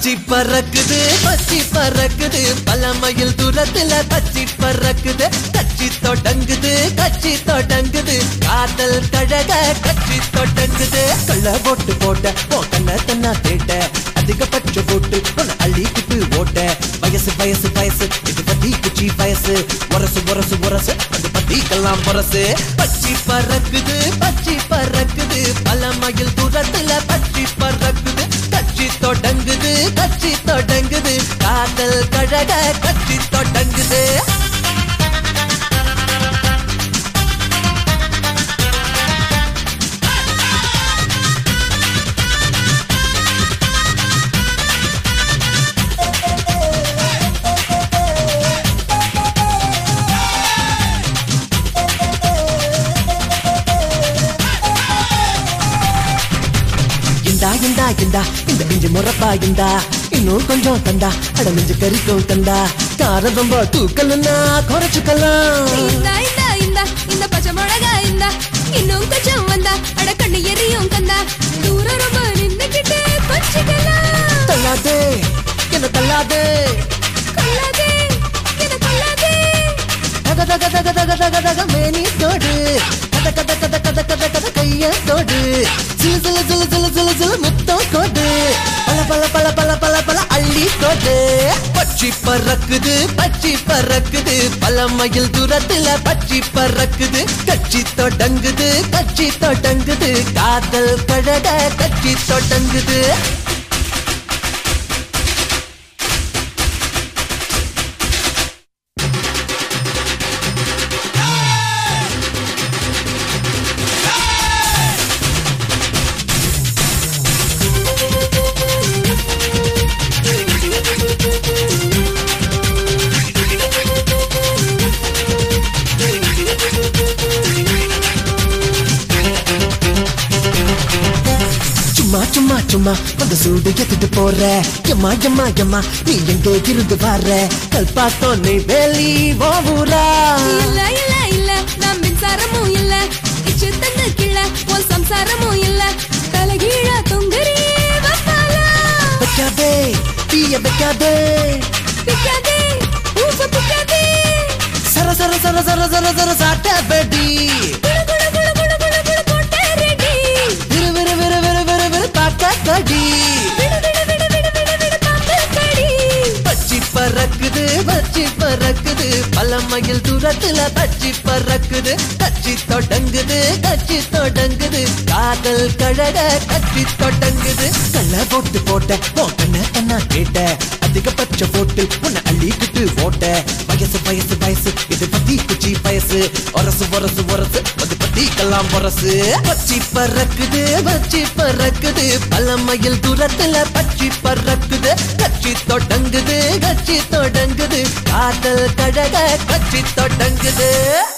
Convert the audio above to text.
பச்சி பறக்குது பலமையில் தூரத்துல பச்சி பறக்குது கச்சி தொடங்குது காதல் கழக கச்சி தொடங்குது கள்ள போட்டு போட்ட கண்ண தன்னா தேட்ட அதிகபட்ச போட்டு அள்ளிக்கிட்டு ஓட்ட வயசு இது பத்தி குச்சி வயசு ஒரசு அது பத்திக்கெல்லாம் பொரசு பச்சி பறக்குது பலமையில் தூரத்துல பச்சி பறக்குது கச்சி தொடங்குது காதல் கழக கச்சி தொடங்குது இந்த இஞ்சி முறப்பா இன்னும் கொஞ்சம் தந்தா அட மிஞ்சு கறிக்கும் தந்தா கார ரொம்ப தூக்கலன்னா குறைச்சுக்கலாம் இந்த பச்சை மிளகா இன்னும் கொஞ்சம் வந்தா அட கண்ணு எரியும் கந்தா தூரம் ரொம்ப நின்னுக்கிட்டு கொஞ்சிக்கலாம் தள்ளாதே என்ன தள்ளாதே தக மேனி தோடு கத கைய தோடு சிலு முத்தம் கோடு பல அள்ளி கோடு பச்சி பறக்குது பலமையில் தூரத்துல பச்சி பறக்குது கச்சி தொடங்குது காதல் கழக கச்சி தொடங்குது சும்மா அந்த சூடு எத்துட்டு போற எம்மா நீ எங்க இருந்து வர்ற கல்பாத்தோம் நீ வேலி ஓவூரா இல்ல நான் மின்சாரமும் இல்ல இச்சு தந்து கிள்ள உன் சம்சாரமும் இல்ல தலைகீழ தொங்குறியே வப்பாலா வைக்காதே தீய வைக்காதே சர சாட்ட பெடி பச்சி பறக்குது பலமையில் தூரத்துல பச்சி பறக்குது கச்சி தொடங்குது காதல் கழக கச்சி தொடங்குது கள்ள போட்டு போட்ட கண்ண தன்னா கேட்ட அதிகபட்ச போட்டு உன்னை அள்ளிக்கிட்டு ஓட்ட வயசு இது பத்தி குச்சி வயசு ஒரசு அது பத்திக்கெல்லாம் பொரசு பச்சி பறக்குது பலமையில் தூரத்துல பச்சி பறக்குது கச்சி தொடங்குது காதல் கழக கச்சி தொடங்குது